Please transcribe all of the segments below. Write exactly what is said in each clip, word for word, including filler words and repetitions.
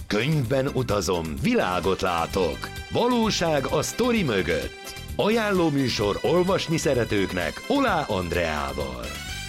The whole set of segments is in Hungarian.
Könyvben utazom, világot látok. Valóság a sztori mögött. Ajánló műsor olvasni szeretőknek Olá Andreával.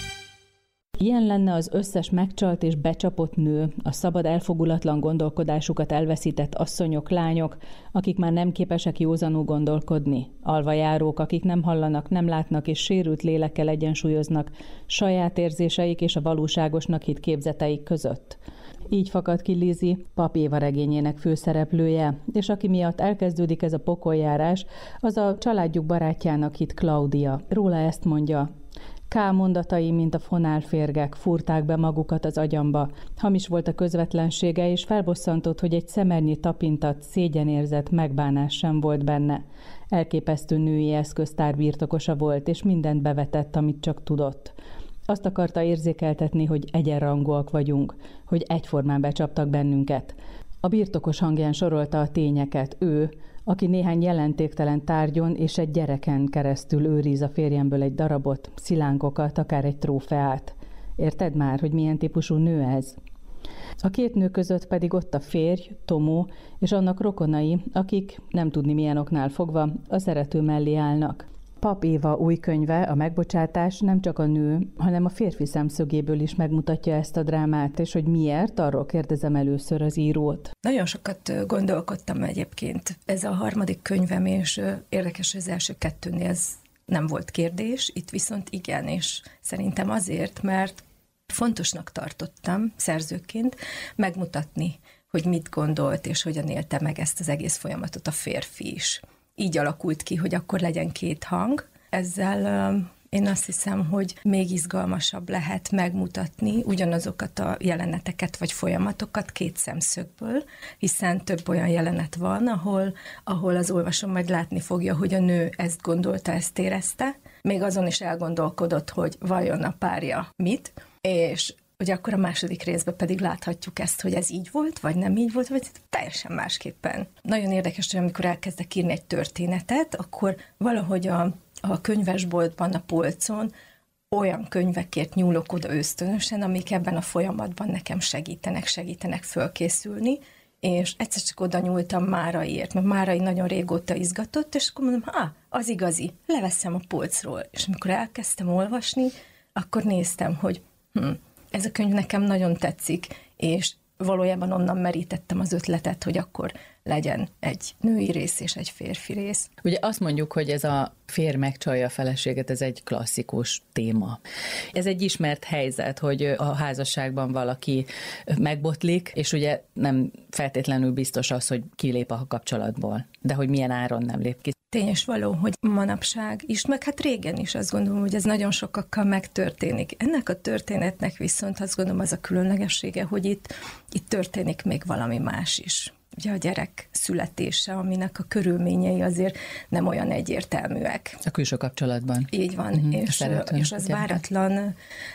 Ilyen lenne az összes megcsalt és becsapott nő, a szabad elfogulatlan gondolkodásukat elveszített asszonyok, lányok, akik már nem képesek józanul gondolkodni, alvajárók, akik nem hallanak, nem látnak és sérült lélekkel egyensúlyoznak saját érzéseik és a valóságosnak hitt képzeteik között. Így fakad ki Lizzie, Pap Éva regényének főszereplője, és aki miatt elkezdődik ez a pokoljárás, az a családjuk barátjának hitt Claudia. Róla ezt mondja: K. mondatai, mint a fonálférgek, fúrták be magukat az agyamba. Hamis volt a közvetlensége, és felbosszantott, hogy egy szemernyi tapintat, szégyenérzet, megbánás sem volt benne. Elképesztő női eszköztár birtokosa volt, és mindent bevetett, amit csak tudott. Azt akarta érzékeltetni, hogy egyenrangúak vagyunk, hogy egyformán becsaptak bennünket. A birtokos hangján sorolta a tényeket, ő, aki néhány jelentéktelen tárgyon és egy gyereken keresztül őriz a férjemből egy darabot, szilánkokat, akár egy trófeát. Érted már, hogy milyen típusú nő ez? A két nő között pedig ott a férj, Tomó, és annak rokonai, akik, nem tudni milyen oknál fogva, a szerető mellé állnak. Pap Éva új könyve, a Megbocsátás nem csak a nő, hanem a férfi szemszögéből is megmutatja ezt a drámát, és hogy miért, arról kérdezem először az írót. Nagyon sokat gondolkodtam egyébként. Ez a harmadik könyvem, és érdekes, hogy az első kettőnél ez nem volt kérdés, itt viszont igen, és szerintem azért, mert fontosnak tartottam szerzőként megmutatni, hogy mit gondolt, és hogyan élte meg ezt az egész folyamatot a férfi is. Így alakult ki, hogy akkor legyen két hang. Ezzel uh, én azt hiszem, hogy még izgalmasabb lehet megmutatni ugyanazokat a jeleneteket vagy folyamatokat két szemszögből, hiszen több olyan jelenet van, ahol, ahol az olvasó majd látni fogja, hogy a nő ezt gondolta, ezt érezte, még azon is elgondolkodott, hogy vajon a párja mit, és hogy akkor a második részben pedig láthatjuk ezt, hogy ez így volt, vagy nem így volt, vagy teljesen másképpen. Nagyon érdekes, hogy amikor elkezdek írni egy történetet, akkor valahogy a, a könyvesboltban, a polcon olyan könyvekért nyúlok oda ösztönösen, amik ebben a folyamatban nekem segítenek, segítenek fölkészülni, és egyszer csak oda nyúltam Máraiért, mert Márai nagyon régóta izgatott, és akkor mondom, ah, az igazi, leveszem a polcról. És amikor elkezdtem olvasni, akkor néztem, hogy hm, ez a könyv nekem nagyon tetszik, és valójában onnan merítettem az ötletet, hogy akkor legyen egy női rész és egy férfi rész. Ugye azt mondjuk, hogy ez a férj megcsalja a feleséget, ez egy klasszikus téma. Ez egy ismert helyzet, hogy a házasságban valaki megbotlik, és ugye nem feltétlenül biztos az, hogy kilép a kapcsolatból, de hogy milyen áron nem lép ki. Tényes való, hogy manapság is, meg hát régen is azt gondolom, hogy ez nagyon sokakkal megtörténik. Ennek a történetnek viszont azt gondolom az a különlegessége, hogy itt, itt történik még valami más is. Ugye a gyerek születése, aminek a körülményei azért nem olyan egyértelműek. A külső kapcsolatban. Így van, uh-huh, és, és az váratlan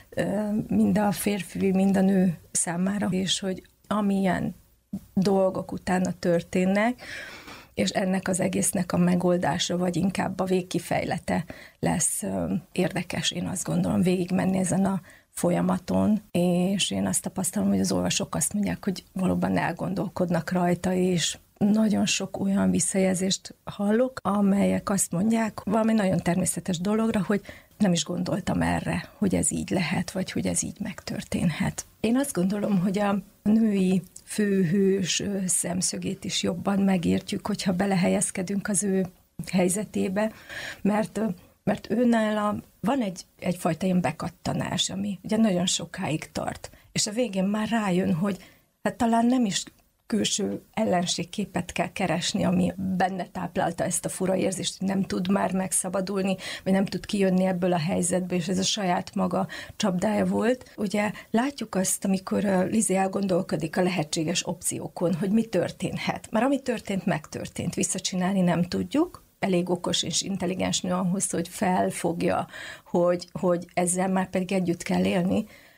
mind a férfi, mind a nő számára, és hogy amilyen dolgok utána történnek, és ennek az egésznek a megoldása, vagy inkább a végkifejlete lesz érdekes, én azt gondolom, végigmenni ezen a folyamaton, és én azt tapasztalom, hogy az olvasók azt mondják, hogy valóban elgondolkodnak rajta, és nagyon sok olyan visszajelzést hallok, amelyek azt mondják valami nagyon természetes dologra, hogy nem is gondoltam erre, hogy ez így lehet, vagy hogy ez így megtörténhet. Én azt gondolom, hogy a női főhős szemszögét is jobban megértjük, hogyha belehelyezkedünk az ő helyzetébe, mert, mert őnála van egy, egyfajta ilyen bekattanás, ami ugye nagyon sokáig tart. És a végén már rájön, hogy hát talán nem is külső ellenségképet kell keresni, ami benne táplálta ezt a fura érzést, hogy nem tud már megszabadulni, vagy nem tud kijönni ebből a helyzetből, és ez a saját maga csapdája volt. Ugye látjuk azt, amikor Lizzie elgondolkodik a lehetséges opciókon, hogy mi történhet. Már ami történt, megtörtént. Visszacsinálni nem tudjuk. Elég okos és intelligens nő ahhoz, hogy felfogja, hogy, hogy ezzel már pedig együtt kell élni.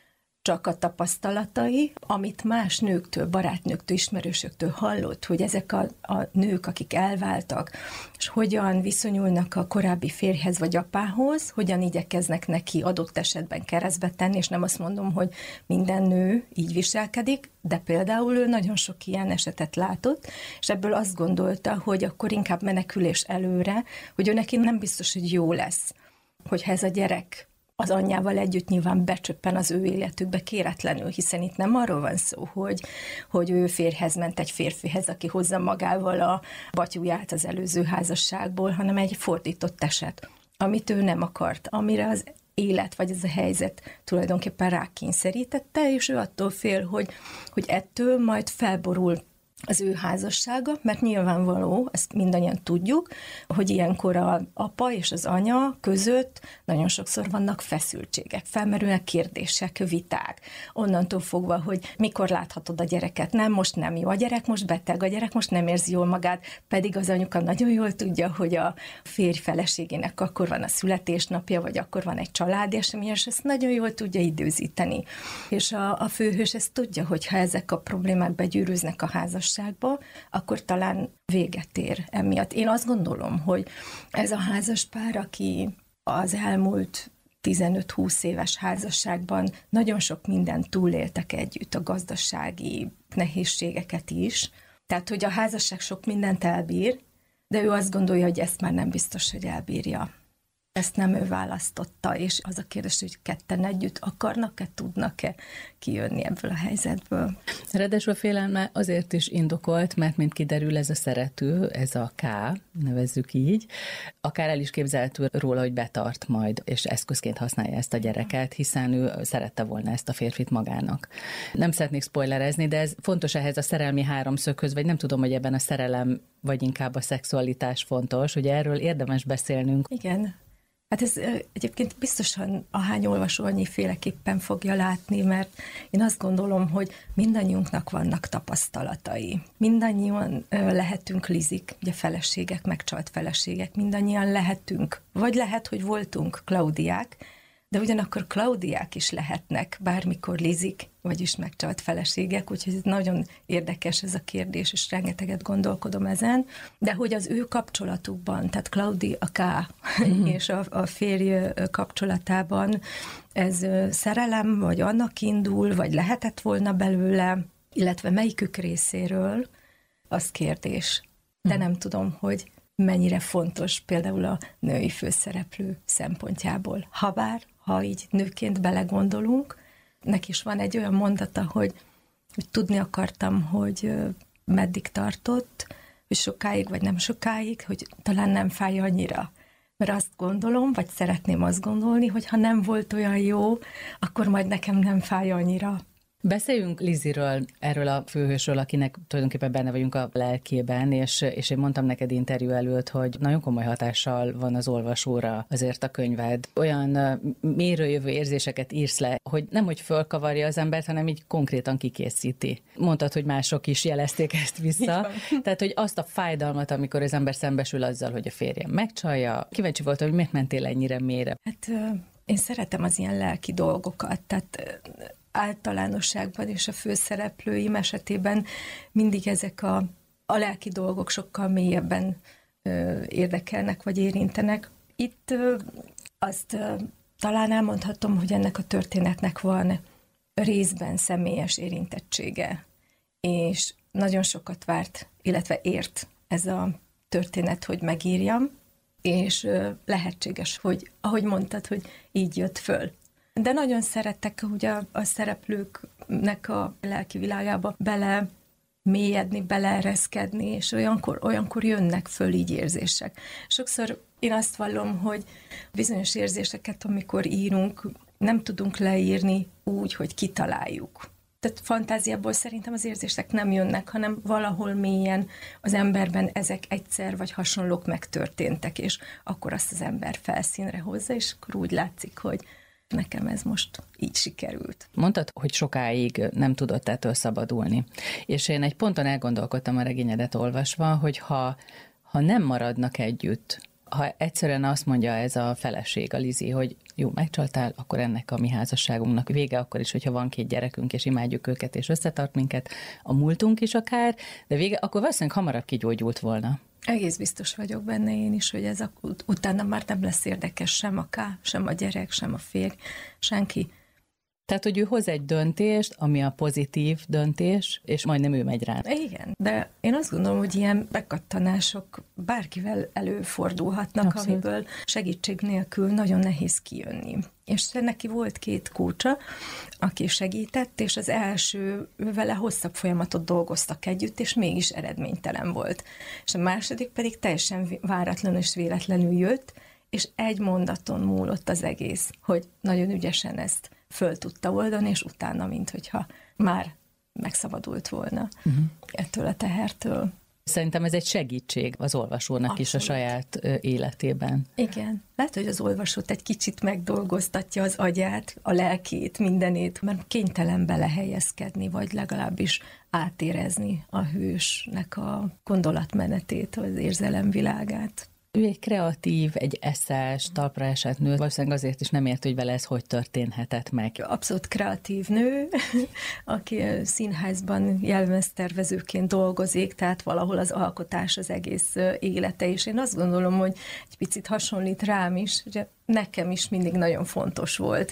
csak a tapasztalatai, amit más nőktől, barátnőktől, ismerősöktől hallott, hogy ezek a, a nők, akik elváltak, és hogyan viszonyulnak a korábbi férjhez vagy apához, hogyan igyekeznek neki adott esetben keresztbe tenni, és nem azt mondom, hogy minden nő így viselkedik, de például ő nagyon sok ilyen esetet látott, és ebből azt gondolta, hogy akkor inkább menekülés előre, hogy ő neki nem biztos, hogy jó lesz, hogyha ez a gyerek az anyjával együtt nyilván becsöppen az ő életükbe kéretlenül, hiszen itt nem arról van szó, hogy, hogy ő férjhez ment egy férfihez, aki hozza magával a batyúját az előző házasságból, hanem egy fordított eset, amit ő nem akart, amire az élet vagy ez a helyzet tulajdonképpen rákényszerítette, és ő attól fél, hogy, hogy ettől majd felborul az ő házassága, mert nyilvánvaló, ezt mindannyian tudjuk, hogy ilyenkor az apa és az anya között nagyon sokszor vannak feszültségek, felmerülnek kérdések, viták. Onnantól fogva, hogy mikor láthatod a gyereket, nem, most nem jó a gyerek, most beteg a gyerek, most nem érzi jól magát, pedig az anyuka nagyon jól tudja, hogy a férj feleségének akkor van a születésnapja, vagy akkor van egy családi esemény, és ezt nagyon jól tudja időzíteni. És a, a főhős ezt tudja, hogy ha ezek a problémák begyűrűznek a házasságba, akkor talán véget ér emiatt. Én azt gondolom, hogy ez a házaspár, aki az elmúlt tizenöt-húsz éves házasságban nagyon sok mindent túléltek együtt, a gazdasági nehézségeket is. Tehát, hogy a házasság sok mindent elbír, de ő azt gondolja, hogy ezt már nem biztos, hogy elbírja. Ezt nem ő választotta, és az a kérdés, hogy ketten együtt akarnak-e, tudnak-e kijönni ebből a helyzetből. Ráadásul a félelme azért is indokolt, mert mint kiderül, ez a szerető, ez a K, nevezzük így, akár el is képzelhető róla, hogy betart majd, és eszközként használja ezt a gyereket, hiszen ő szerette volna ezt a férfit magának. Nem szeretnék spoilerezni, de ez fontos ehhez a szerelmi háromszöghöz, vagy nem tudom, hogy ebben a szerelem, vagy inkább a szexualitás fontos, hogy erről érdemes beszélnünk. Igen. Hát ez egyébként biztosan ahány olvasó annyiféleképpen fogja látni, mert én azt gondolom, hogy mindannyiunknak vannak tapasztalatai. Mindannyian lehetünk Lizik, ugye feleségek, megcsalt feleségek, mindannyian lehetünk, vagy lehet, hogy voltunk Klaudiák, de ugyanakkor Klaudiák is lehetnek bármikor Lizik, vagyis megcsalt feleségek, úgyhogy ez nagyon érdekes ez a kérdés, és rengeteget gondolkodom ezen, de hogy az ő kapcsolatukban, tehát Claudi a K mm-hmm. és a, a férj kapcsolatában ez szerelem, vagy annak indul, vagy lehetett volna belőle, illetve melyikük részéről, az kérdés. De mm. nem tudom, hogy mennyire fontos például a női főszereplő szempontjából. Habár, ha így nőként belegondolunk, neki is van egy olyan mondata, hogy, hogy tudni akartam, hogy meddig tartott, hogy sokáig vagy nem sokáig, hogy talán nem fáj annyira. Mert azt gondolom, vagy szeretném azt gondolni, hogy ha nem volt olyan jó, akkor majd nekem nem fáj annyira. Beszéljünk Liziről, erről a főhősről, akinek tulajdonképpen benne vagyunk a lelkében, és, és én mondtam neked interjú előtt, hogy nagyon komoly hatással van az olvasóra azért a könyved. Olyan mélyről érzéseket írsz le, hogy nem hogy fölkavarja az embert, hanem így konkrétan kikészíti. Mondtad, hogy mások is jelezték ezt vissza. Tehát, hogy azt a fájdalmat, amikor az ember szembesül azzal, hogy a férjem megcsalja. Kíváncsi voltam, hogy miért mentél ennyire mélyre. Hát én szeretem az ilyen lelki dolgokat, tehát általánosságban és a főszereplőim esetében mindig ezek a, a lelki dolgok sokkal mélyebben ö, érdekelnek vagy érintenek. Itt ö, azt ö, talán elmondhatom, hogy ennek a történetnek van részben személyes érintettsége, és nagyon sokat várt, illetve ért ez a történet, hogy megírjam, és ö, lehetséges, hogy ahogy mondtad, hogy így jött föl. De nagyon szeretek ugye a, a szereplőknek a lelki világába bele mélyedni, beleereszkedni, és olyankor, olyankor jönnek föl így érzések. Sokszor én azt vallom, hogy bizonyos érzéseket, amikor írunk, nem tudunk leírni úgy, hogy kitaláljuk. Tehát fantáziából szerintem az érzések nem jönnek, hanem valahol mélyen az emberben ezek egyszer vagy hasonlók megtörténtek, és akkor azt az ember felszínre hozza, és akkor úgy látszik, hogy nekem ez most így sikerült. Mondtad, hogy sokáig nem tudott ettől szabadulni. És én egy ponton elgondolkodtam a regényedet olvasva, hogy ha, ha nem maradnak együtt Ha egyszerűen azt mondja ez a feleség, a Lizi, hogy jó, megcsaltál, akkor ennek a mi házasságunknak vége, akkor is, hogyha van két gyerekünk, és imádjuk őket, és összetart minket, a múltunk is akár, de vége, akkor valószínűleg hamarabb kigyógyult volna. Egész biztos vagyok benne én is, hogy ez a, ut- utána már nem lesz érdekes sem a K, sem a gyerek, sem a férj, senki. Tehát, hogy ő hoz egy döntést, ami a pozitív döntés, és majdnem ő megy rá. Igen, de én azt gondolom, hogy ilyen bekattanások bárkivel előfordulhatnak, Abszolút. Amiből segítség nélkül nagyon nehéz kijönni. És neki volt két kócsa, aki segített, és az első vele hosszabb folyamatot dolgoztak együtt, és mégis eredménytelen volt. És a második pedig teljesen váratlanul és véletlenül jött, és egy mondaton múlott az egész, hogy nagyon ügyesen ezt föl tudta oldani, és utána, minthogyha már megszabadult volna uh-huh. ettől a tehertől. Szerintem ez egy segítség az olvasónak Abszolút. Is a saját életében. Igen. Lehet, hogy az olvasót egy kicsit megdolgoztatja az agyát, a lelkét, mindenét, mert kénytelen belehelyezkedni, vagy legalábbis átérezni a hősnek a gondolatmenetét, az érzelemvilágát. Ő egy kreatív, egy eszes, talpra esett nő, valószínűleg azért is nem ért, hogy vele ez hogy történhetett meg. Abszolút kreatív nő, aki színházban jelmeztervezőként dolgozik, tehát valahol az alkotás az egész élete, és én azt gondolom, hogy egy picit hasonlít rám is, hogy nekem is mindig nagyon fontos volt.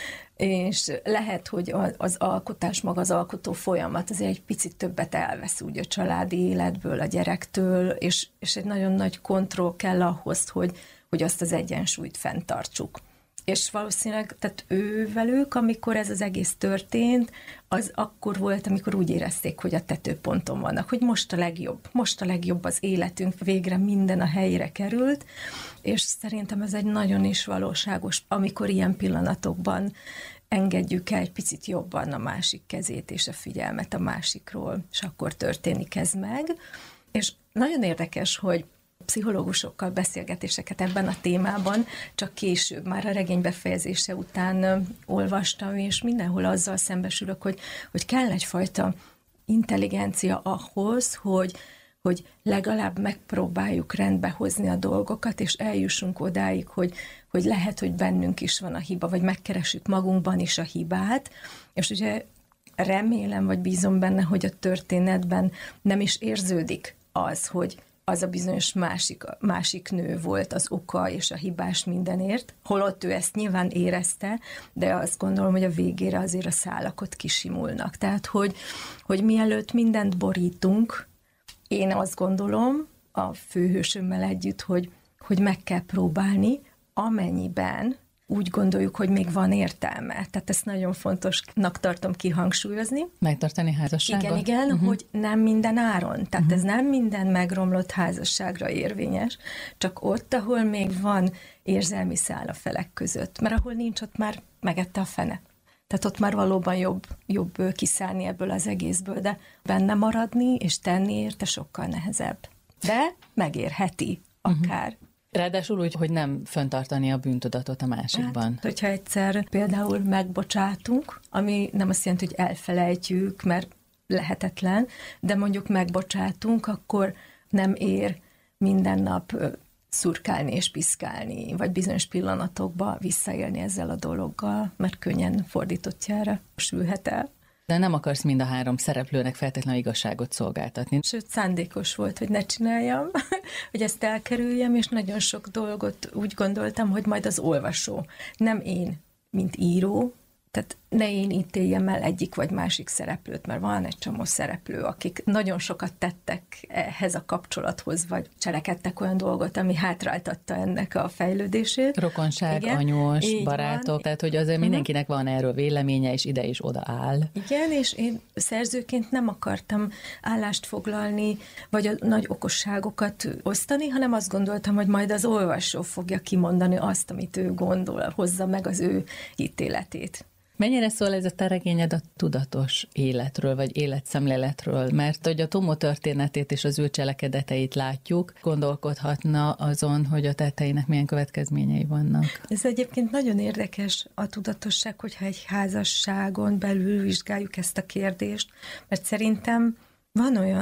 És lehet, hogy az alkotás, maga az alkotó folyamat azért egy picit többet elvesz úgy a családi életből, a gyerektől, és, és egy nagyon nagy kontroll kell ahhoz, hogy, hogy azt az egyensúlyt fenntartsuk. És valószínűleg, tehát ővelük, amikor ez az egész történt, az akkor volt, amikor úgy érezték, hogy a tetőponton vannak, hogy most a legjobb, most a legjobb az életünk, végre minden a helyére került, és szerintem ez egy nagyon is valóságos, amikor ilyen pillanatokban engedjük el egy picit jobban a másik kezét és a figyelmet a másikról, és akkor történik ez meg. És nagyon érdekes, hogy pszichológusokkal beszélgetéseket ebben a témában, csak később, már a regény befejezése után olvastam, és mindenhol azzal szembesülök, hogy, hogy kell egyfajta intelligencia ahhoz, hogy, hogy legalább megpróbáljuk rendbe hozni a dolgokat, és eljussunk odáig, hogy, hogy lehet, hogy bennünk is van a hiba, vagy megkeressük magunkban is a hibát, és ugye remélem, vagy bízom benne, hogy a történetben nem is érződik az, hogy az a bizonyos másik, másik nő volt az oka és a hibás mindenért, holott ő ezt nyilván érezte, de azt gondolom, hogy a végére azért a szálak ott kisimulnak. Tehát, hogy, hogy mielőtt mindent borítunk, én azt gondolom a főhősömmel együtt, hogy, hogy meg kell próbálni, amennyiben úgy gondoljuk, hogy még van értelme. Tehát ezt nagyon fontosnak tartom kihangsúlyozni. Megtartani házasságot? Igen, igen, uh-huh. hogy nem minden áron. Tehát uh-huh. ez nem minden megromlott házasságra érvényes, csak ott, ahol még van érzelmi szál a felek között. Mert ahol nincs, ott már megette a fene. Tehát ott már valóban jobb, jobb kiszállni ebből az egészből, de benne maradni és tenni érte sokkal nehezebb. De megérheti akár. Uh-huh. Ráadásul úgy, hogy nem fenntartani a bűntudatot a másikban. Hát, hogyha egyszer például megbocsátunk, ami nem azt jelenti, hogy elfelejtjük, mert lehetetlen, de mondjuk megbocsátunk, akkor nem ér minden nap szurkálni és piszkálni, vagy bizonyos pillanatokban visszaélni ezzel a dologgal, mert könnyen fordítottjára sülhet el. De nem akarsz mind a három szereplőnek feltétlenül igazságot szolgáltatni. Sőt, szándékos volt, hogy ne csináljam, hogy ezt elkerüljem, és nagyon sok dolgot úgy gondoltam, hogy majd az olvasó. Nem én, mint író, tehát ne én ítéljem el egyik vagy másik szereplőt, mert van egy csomó szereplő, akik nagyon sokat tettek ehhez a kapcsolathoz, vagy cselekedtek olyan dolgot, ami hátráltatta ennek a fejlődését. Rokonság, igen, anyós, barátok, van. Tehát hogy azért mindenkinek van erről véleménye, és ide is oda áll. Igen, és én szerzőként nem akartam állást foglalni, vagy a nagy okosságokat osztani, hanem azt gondoltam, hogy majd az olvasó fogja kimondani azt, amit ő gondol, hozza meg az ő ítéletét. Mennyire szól ez a te regényed a tudatos életről, vagy életszemléletről? Mert hogy a Tomó történetét és az ő cselekedeteit látjuk, gondolkodhatna azon, hogy a tetteinek milyen következményei vannak. Ez egyébként nagyon érdekes a tudatosság, hogyha egy házasságon belül vizsgáljuk ezt a kérdést, mert szerintem van olyan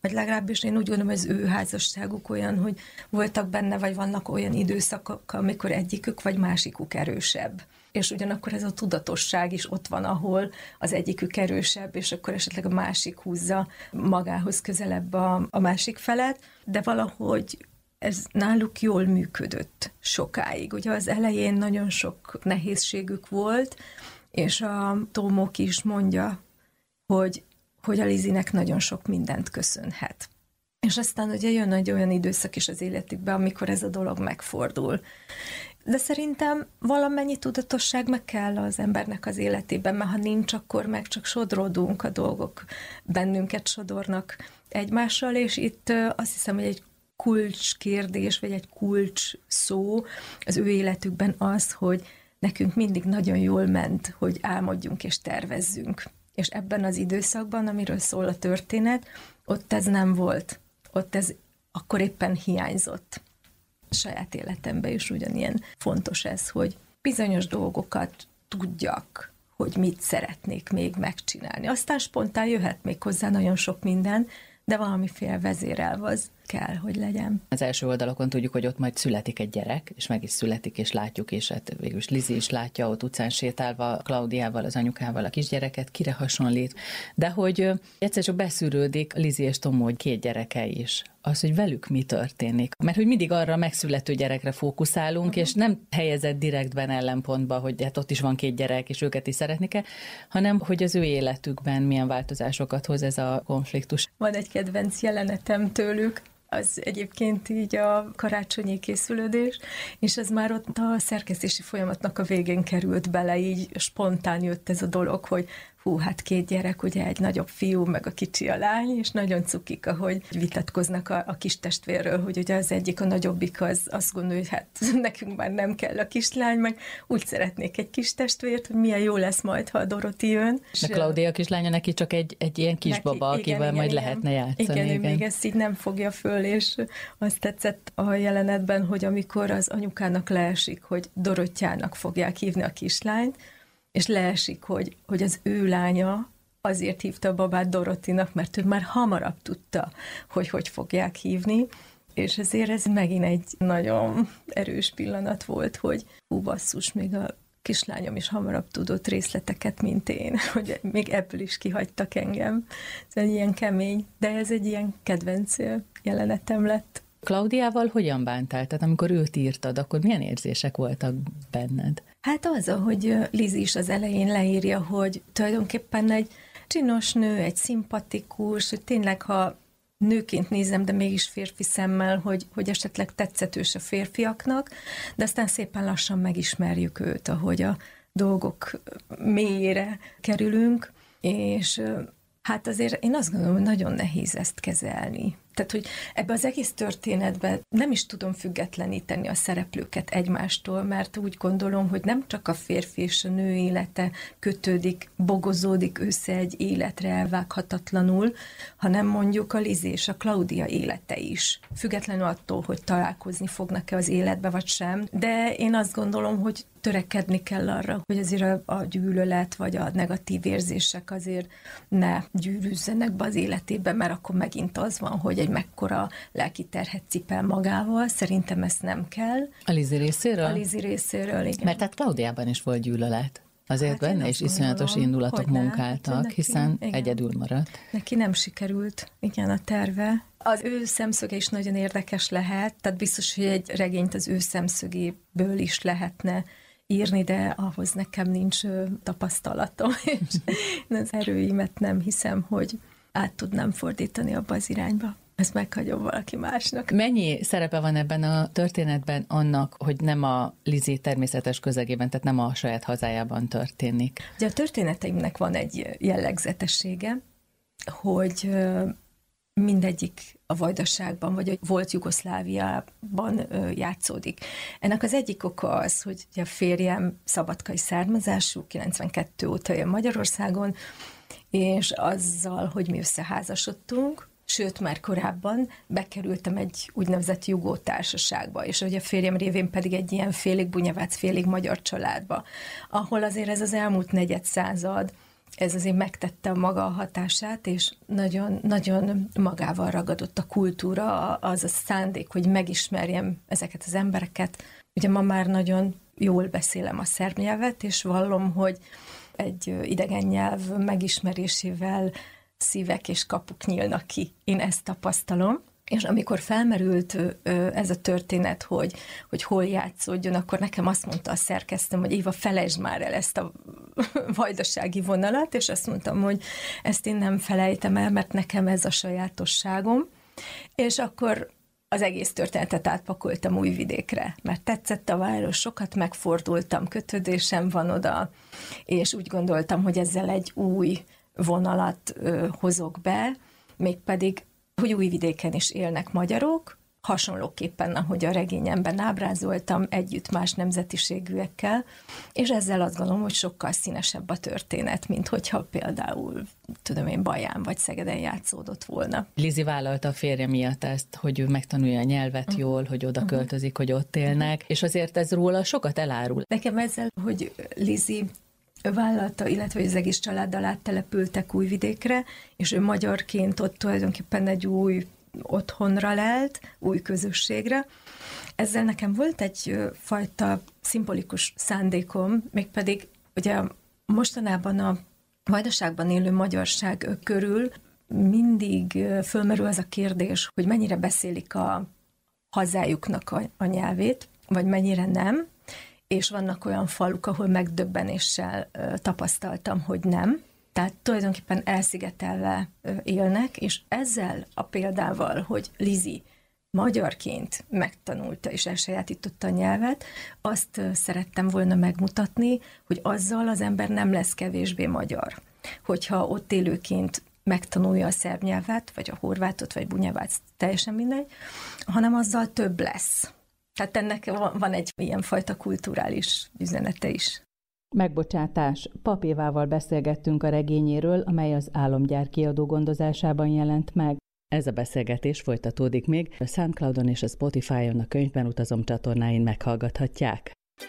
vagy legalábbis én úgy gondolom, hogy az ő házasságuk olyan, hogy voltak benne, vagy vannak olyan időszakok, amikor egyikük vagy másikuk erősebb. És ugyanakkor ez a tudatosság is ott van, ahol az egyikük erősebb, és akkor esetleg a másik húzza magához közelebb a, a másik felet, de valahogy ez náluk jól működött sokáig. Ugye az elején nagyon sok nehézségük volt, és a Tomok is mondja, hogy, hogy a Lizinek nagyon sok mindent köszönhet. És aztán ugye jön egy olyan időszak is az életükben, amikor ez a dolog megfordul. De szerintem valamennyi tudatosság meg kell az embernek az életében, mert ha nincs, akkor meg csak sodródunk, a dolgok bennünket sodornak egymással, és itt azt hiszem, hogy egy kulcskérdés, vagy egy kulcs szó az ő életükben az, hogy nekünk mindig nagyon jól ment, hogy álmodjunk és tervezzünk. És ebben az időszakban, amiről szól a történet, ott ez nem volt. Ott ez akkor éppen hiányzott. A saját életemben is ugyanilyen fontos ez, hogy bizonyos dolgokat tudjak, hogy mit szeretnék még megcsinálni. Aztán spontán jöhet még hozzá nagyon sok minden, de valamiféle vezérelv az kell, hogy legyen. Az első oldalakon tudjuk, hogy ott majd születik egy gyerek, és meg is születik, és látjuk, és hát végülis Lizi is látja ott utcán sétálva Klaudiával, az anyukával a kisgyereket, kire hasonlít, de hogy egyszer csak beszűrődik Lizi és Tomó két gyereke is. Az, hogy velük mi történik. Mert hogy mindig arra megszülető gyerekre fókuszálunk, uh-huh. és nem helyezett direktben ellenpontba, hogy hát ott is van két gyerek, és őket is szeretni-e, hanem hogy az ő életükben milyen változásokat hoz ez a konfliktus. Van egy kedvenc jelenetem tőlük, az egyébként így a karácsonyi készülődés, és ez már ott a szerkesztési folyamatnak a végén került bele, így spontán jött ez a dolog, hogy hú, hát két gyerek, ugye egy nagyobb fiú, meg a kicsi a lány, és nagyon cukik, ahogy vitatkoznak a, a kis testvérről, hogy ugye az egyik, a nagyobbik az azt gondolja, hogy hát nekünk már nem kell a kislány, meg úgy szeretnék egy kis testvért, hogy milyen jó lesz majd, ha a Doroti jön. De Klaudia kislánya neki csak egy, egy ilyen kisbaba, neki, akivel igen, majd igen, lehetne játszani. Igen, igen, ő még ezt így nem fogja föl, és azt tetszett a jelenetben, hogy amikor az anyukának leesik, hogy Dorottyának fogják hívni a kislányt, és leesik, hogy, hogy az ő lánya azért hívta a babát Dorotinak, mert ő már hamarabb tudta, hogy hogy fogják hívni, és ezért ez megint egy nagyon erős pillanat volt, hogy hú basszus, még a kislányom is hamarabb tudott részleteket, mint én, hogy még ebből is kihagytak engem. Ez egy ilyen kemény, de ez egy ilyen kedvenc jelenetem lett. Klaudiával hogyan bántál? Tehát amikor őt írtad, akkor milyen érzések voltak benned? Hát az, ahogy Lizi is az elején leírja, hogy tulajdonképpen egy csinos nő, egy szimpatikus, hogy tényleg, ha nőként nézem, de mégis férfi szemmel, hogy, hogy esetleg tetszetős a férfiaknak, de aztán szépen lassan megismerjük őt, ahogy a dolgok mélyére kerülünk, és hát azért én azt gondolom, hogy nagyon nehéz ezt kezelni. Tehát, hogy ebbe az egész történetben nem is tudom függetleníteni a szereplőket egymástól, mert úgy gondolom, hogy nem csak a férfi és a nő élete kötődik, bogozódik össze egy életre elvághatatlanul, hanem mondjuk a Lizi és a Klaudia élete is. Függetlenül attól, hogy találkozni fognak-e az életbe, vagy sem. De én azt gondolom, hogy törekedni kell arra, hogy azért a, a gyűlölet, vagy a negatív érzések azért ne gyűrűzzenek be az életébe, mert akkor megint az van, hogy egy mekkora lelki terhet cipel magával. Szerintem ezt nem kell. A Lizi részéről? A Lizi részéről, igen. Mert hát Klaudiában is volt gyűlölet. Azért hát benne is iszonyatos indulatok munkáltak, neki, hiszen igen, egyedül maradt. Neki nem sikerült, igen, a terve. Az ő szemszöge is nagyon érdekes lehet, tehát biztos, hogy egy regényt az ő szemszögéből is lehetne írni, de ahhoz nekem nincs tapasztalatom, és az erőimet nem hiszem, hogy át tudnám fordítani abba az irányba. Ezt meghagyom valaki másnak. Mennyi szerepe van ebben a történetben annak, hogy nem a Lizi természetes közegében, tehát nem a saját hazájában történik? Ugye a történeteimnek van egy jellegzetessége, hogy mindegyik a Vajdaságban, vagy a volt Jugoszláviában játszódik. Ennek az egyik oka az, hogy a férjem szabadkai származású, kilencvenkettő óta jön Magyarországon, és azzal, hogy mi összeházasodtunk, sőt, már korábban bekerültem egy úgynevezett jugó társaságba, és hogy a férjem révén pedig egy ilyen félig bunyavác, félig magyar családba, ahol azért ez az elmúlt negyed század ez azért megtette a maga hatását, és nagyon, nagyon magával ragadott a kultúra, az a szándék, hogy megismerjem ezeket az embereket. Ugye ma már nagyon jól beszélem a szerb nyelvet, és vallom, hogy egy idegen nyelv megismerésével szívek és kapuk nyílnak ki. Én ezt tapasztalom. És amikor felmerült ez a történet, hogy, hogy hol játszódjon, akkor nekem azt mondta a szerkesztőm, hogy Éva, felejtsd már el ezt a vajdasági vonalat, és azt mondtam, hogy ezt én nem felejtem el, mert nekem ez a sajátosságom. És akkor az egész történetet átpakoltam Újvidékre, mert tetszett a város, sokat megfordultam, kötődésem van oda, és úgy gondoltam, hogy ezzel egy új vonalat ö, hozok be, mégpedig hogy Újvidéken is élnek magyarok, hasonlóképpen, ahogy a regényemben ábrázoltam, együtt más nemzetiségűekkel, és ezzel azt gondolom, hogy sokkal színesebb a történet, mint hogyha például, tudom én, Baján vagy Szegeden játszódott volna. Lizi vállalta a férje miatt ezt, hogy ő megtanulja a nyelvet uh-huh. jól, hogy oda költözik, hogy ott élnek, uh-huh. és azért ez róla sokat elárul. Nekem ezzel, hogy Lizi vállalta, illetve az egész családdal áttelepültek Újvidékre, és ő magyarként ott tulajdonképpen egy új otthonra lelt, új közösségre. Ezzel nekem volt egy fajta szimbolikus szándékom, mégpedig ugye mostanában a vajdaságban élő magyarság körül mindig fölmerül az a kérdés, hogy mennyire beszélik a hazájuknak a, a nyelvét, vagy mennyire nem, és vannak olyan faluk, ahol megdöbbenéssel tapasztaltam, hogy nem. Tehát tulajdonképpen elszigetelve élnek, és ezzel a példával, hogy Lizi magyarként megtanulta és elsajátította a nyelvet, azt szerettem volna megmutatni, hogy azzal az ember nem lesz kevésbé magyar. Hogyha ott élőként megtanulja a szerb nyelvet, vagy a horvátot, vagy bunyávát, teljesen mindegy, hanem azzal több lesz. Tehát ennek van egy ilyen fajta kulturális üzenete is. Megbocsátás. Pap Évával beszélgettünk a regényéről, amely az Álomgyár kiadó gondozásában jelent meg. Ez a beszélgetés folytatódik még, a SoundCloudon és a Spotify-on a Könyvben utazom csatornáin meghallgathatják.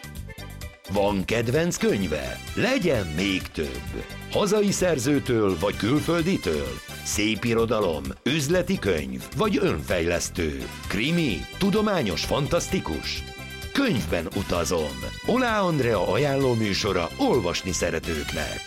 Van kedvenc könyve? Legyen még több! Hazai szerzőtől vagy külfölditől? Szép irodalom, üzleti könyv vagy önfejlesztő? Krimi, tudományos, fantasztikus? Könyvben utazom. Oláh Andrea ajánló műsora olvasni szeretőknek.